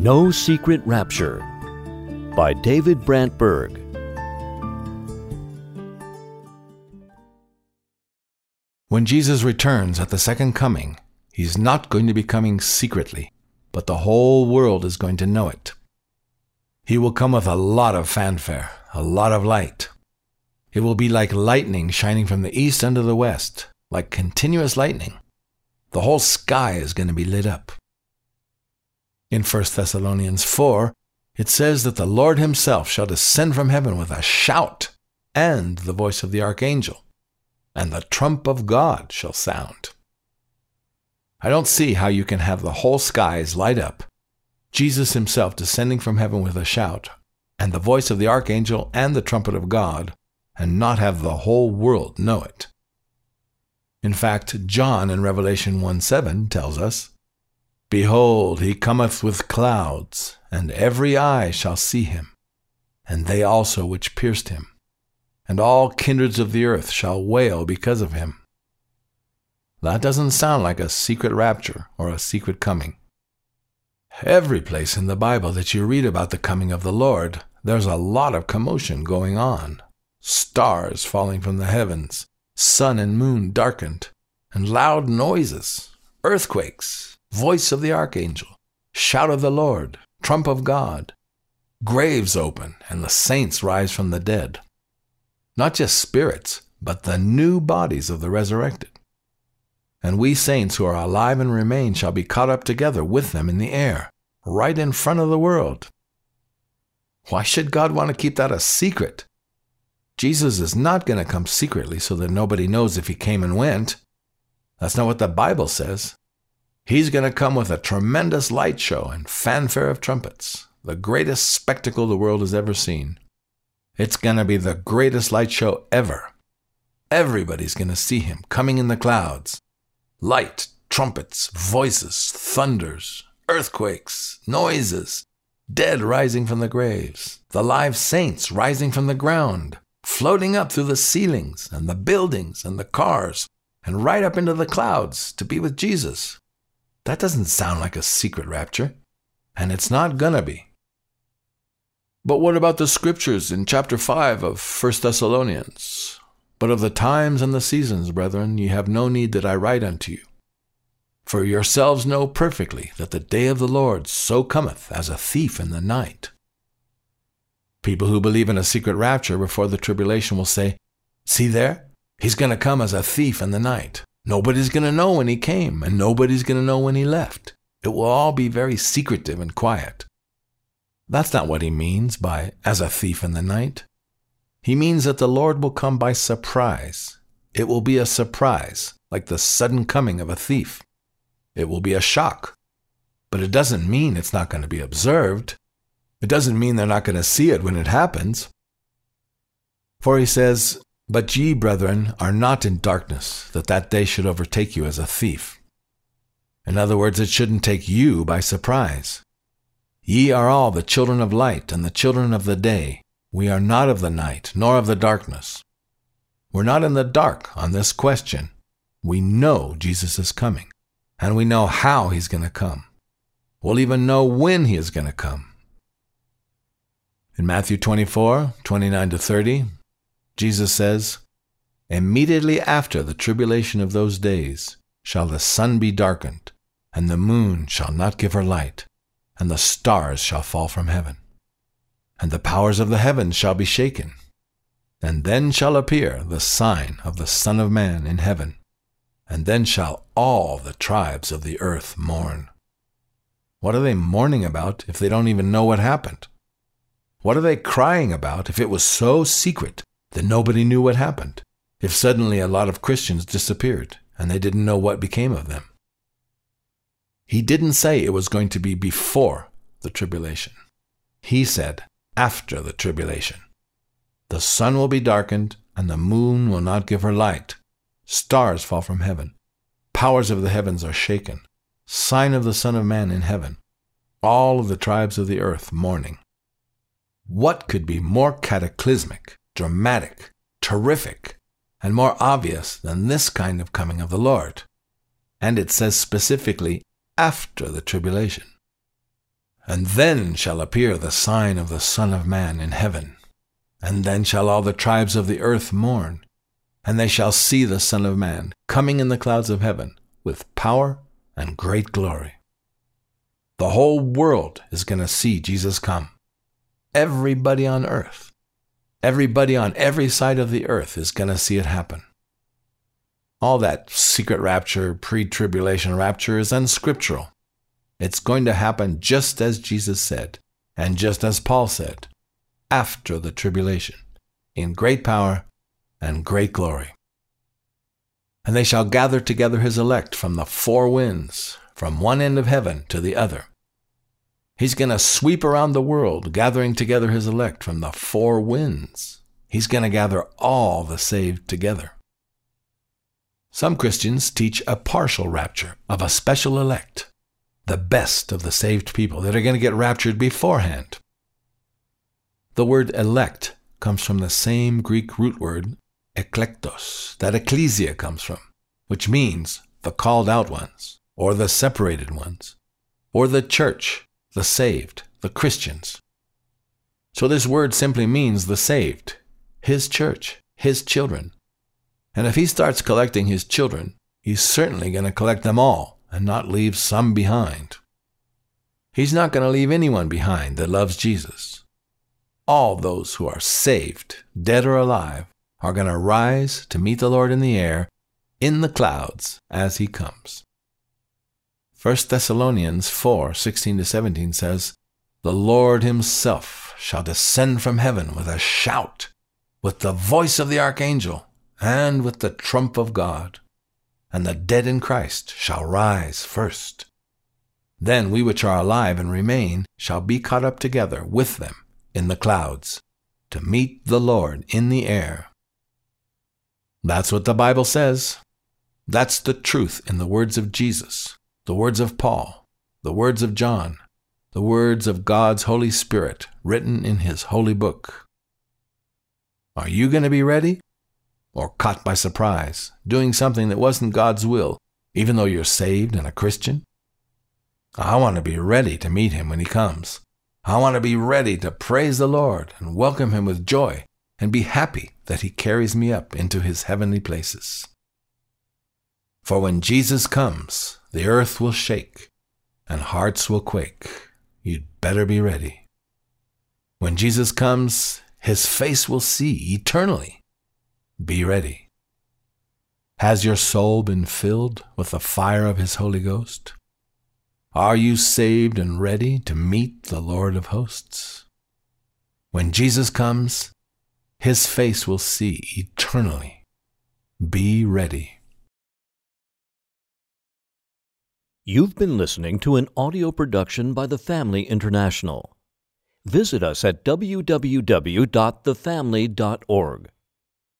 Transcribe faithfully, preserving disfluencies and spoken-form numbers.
No Secret Rapture by David Brant Berg. When Jesus returns at the second coming, he's not going to be coming secretly, but the whole world is going to know it. He will come with a lot of fanfare, a lot of light. It will be like lightning shining from the east unto the west, like continuous lightning. The whole sky is going to be lit up. In First Thessalonians four, it says that the Lord himself shall descend from heaven with a shout, and the voice of the archangel, and the trump of God shall sound. I don't see how you can have the whole skies light up, Jesus himself descending from heaven with a shout, and the voice of the archangel and the trumpet of God, and not have the whole world know it. In fact, John in Revelation one seven tells us, "Behold, he cometh with clouds, and every eye shall see him, and they also which pierced him, and all kindreds of the earth shall wail because of him." That doesn't sound like a secret rapture or a secret coming. Every place in the Bible that you read about the coming of the Lord, there's a lot of commotion going on. Stars falling from the heavens, sun and moon darkened, and loud noises, earthquakes, voice of the archangel, shout of the Lord, trump of God, graves open, and the saints rise from the dead. Not just spirits, but the new bodies of the resurrected. And we saints who are alive and remain shall be caught up together with them in the air, right in front of the world. Why should God want to keep that a secret? Jesus is not going to come secretly so that nobody knows if he came and went. That's not what the Bible says. He's going to come with a tremendous light show and fanfare of trumpets, the greatest spectacle the world has ever seen. It's going to be the greatest light show ever. Everybody's going to see him coming in the clouds. Light, trumpets, voices, thunders, earthquakes, noises, dead rising from the graves, the live saints rising from the ground, floating up through the ceilings and the buildings and the cars, and right up into the clouds to be with Jesus. That doesn't sound like a secret rapture, and it's not gonna be. But what about the scriptures in chapter five of First Thessalonians? But of the times and the seasons, brethren, ye have no need that I write unto you. For yourselves know perfectly that the day of the Lord so cometh as a thief in the night. People who believe in a secret rapture before the tribulation will say, "See there? He's going to come as a thief in the night. Nobody's going to know when he came, and nobody's going to know when he left. It will all be very secretive and quiet." That's not what he means by as a thief in the night. He means that the Lord will come by surprise. It will be a surprise, like the sudden coming of a thief. It will be a shock. But it doesn't mean it's not going to be observed. It doesn't mean they're not going to see it when it happens. For he says, "But ye, brethren, are not in darkness, that that day should overtake you as a thief." In other words, it shouldn't take you by surprise. "Ye are all the children of light and the children of the day. We are not of the night, nor of the darkness." We're not in the dark on this question. We know Jesus is coming, and we know how he's going to come. We'll even know when he is going to come. In Matthew twenty-four, twenty-nine to thirty, Jesus says, "Immediately after the tribulation of those days shall the sun be darkened, and the moon shall not give her light, and the stars shall fall from heaven, and the powers of the heavens shall be shaken. And then shall appear the sign of the Son of Man in heaven, and then shall all the tribes of the earth mourn." What are they mourning about if they don't even know what happened? What are they crying about if it was so secret that nobody knew what happened? If suddenly a lot of Christians disappeared and they didn't know what became of them? He didn't say it was going to be before the tribulation. He said after the tribulation. The sun will be darkened, and the moon will not give her light. Stars fall from heaven. Powers of the heavens are shaken. Sign of the Son of Man in heaven. All of the tribes of the earth mourning. What could be more cataclysmic, dramatic, terrific, and more obvious than this kind of coming of the Lord? And it says specifically, after the tribulation. And then shall appear the sign of the Son of Man in heaven. And then shall all the tribes of the earth mourn, and they shall see the Son of Man coming in the clouds of heaven with power and great glory. The whole world is going to see Jesus come. Everybody on earth, everybody on every side of the earth is going to see it happen. All that secret rapture, pre-tribulation rapture is unscriptural. It's going to happen just as Jesus said, and just as Paul said, after the tribulation, in great power and great glory. And they shall gather together his elect from the four winds, from one end of heaven to the other. He's going to sweep around the world, gathering together his elect from the four winds. He's going to gather all the saved together. Some Christians teach a partial rapture of a special elect, the best of the saved people that are going to get raptured beforehand. The word elect comes from the same Greek root word, eklektos, that ecclesia comes from, which means the called out ones, or the separated ones, or the church, the saved, the Christians. So this word simply means the saved, his church, his children. And if he starts collecting his children, he's certainly going to collect them all and not leave some behind. He's not going to leave anyone behind that loves Jesus. All those who are saved, dead or alive, are going to rise to meet the Lord in the air, in the clouds, as he comes. First Thessalonians four, sixteen to seventeen says, "The Lord himself shall descend from heaven with a shout, with the voice of the archangel, and with the trump of God. And the dead in Christ shall rise first. Then we which are alive and remain shall be caught up together with them in the clouds, to meet the Lord in the air." That's what the Bible says. That's the truth in the words of Jesus, the words of Paul, the words of John, the words of God's Holy Spirit written in his holy book. Are you going to be ready? Or caught by surprise, doing something that wasn't God's will, even though you're saved and a Christian? I want to be ready to meet him when he comes. I want to be ready to praise the Lord and welcome him with joy and be happy that he carries me up into his heavenly places. For when Jesus comes, the earth will shake and hearts will quake. You'd better be ready. When Jesus comes, his face will see eternally. Be ready. Has your soul been filled with the fire of his Holy Ghost? Are you saved and ready to meet the Lord of hosts? When Jesus comes, his face will see eternally. Be ready. You've been listening to an audio production by The Family International. Visit us at w w w dot the family dot org.